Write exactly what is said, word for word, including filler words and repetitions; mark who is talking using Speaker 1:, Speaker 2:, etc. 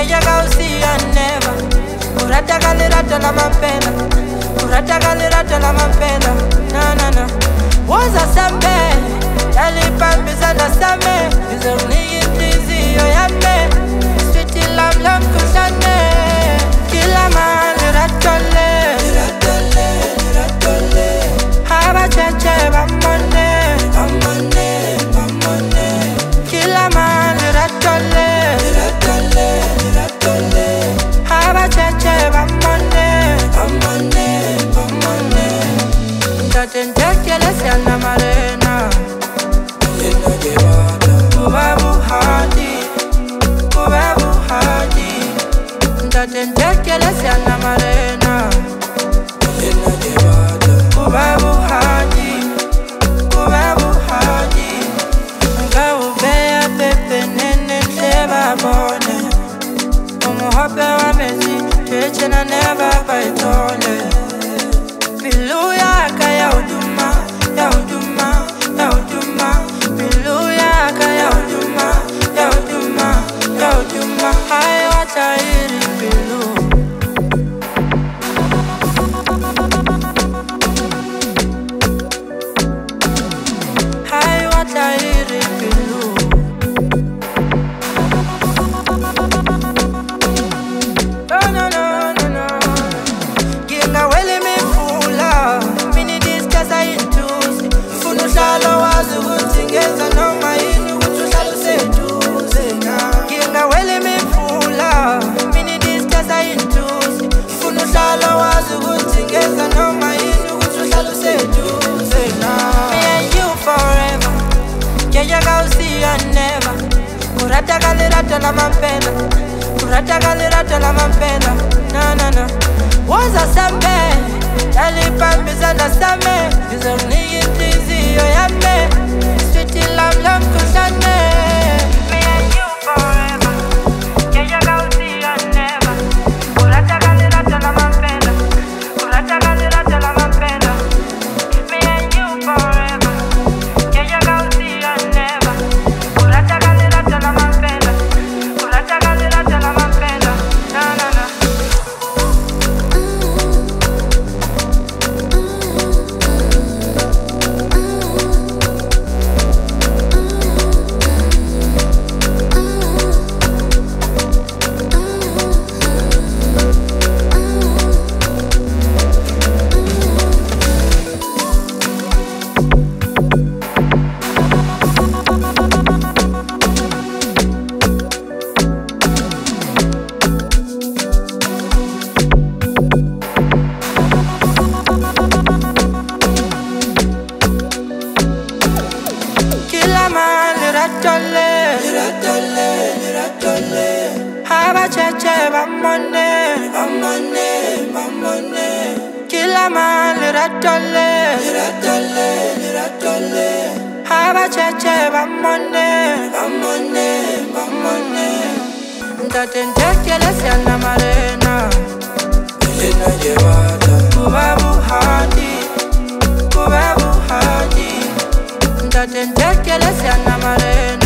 Speaker 1: Keya kausia never. Urata kalirata la mapena. Urata kalirata la mapena. Na na na. Waza sambe. Yali pambisa na same. Izeruni intizi yo yame. Sweetie lam lam kushane. Kila man liratole. Liratole, liratole. Haba cheche bamone. Bamone, bamone. Kila man liratole. Liratole, liratole. Haba cheche bamone. Bamone, bamone. Ntatente kele siana marena. Lena gewada. Kubabu hadi. Kubabu hadi. Ntatente kele siana marena. Lena gewada. Kubabu hadi. Kubabu hadi. Ngawu beya pepe nene teba bone. Umuhope wa mezi cheche na neba baitole. Bilu yaka ya uduma, ya uduma, ya uduma. Bilu yaka ya uduma, ya uduma, ya uduma. Hai watairi bilu. Hai watairi bilu. No no no no no. Ginga wele me fula. Mini discuss I intusi. Funu shalo wazi kutingeza no maini kutu shalo seduze. Ginga wele me fula. Mini discuss I intusi. Funu shalo wazi kutingeza no maini kutu shalo seduze. Me and you forever. Keya kausia never. Urata kalirata la mapena. Urata kalirata la mapena. Na na na. Waza sambe. Yali pambisa na same. Izeruni intizi yo yame. Sweetie lam lam kushane. Me and you forever. Keya kausia never. Urata kalirata la mapena. Urata kalirata la mapena. Me and you forever. Keya kausia never. Urata kalirata la mapena. Urata kalirata la mapena. Na na na. Kila man liratole. Liratole, liratole. Haba cheche bamone. Bamone, bamone. Kila man liratole. Liratole, liratole. Haba cheche bamone. Bamone, bamone. Ntatente kele siana marena. Lena gewada. Kubabu hadi. Kubabu hadi. Ntatente kele siana marena.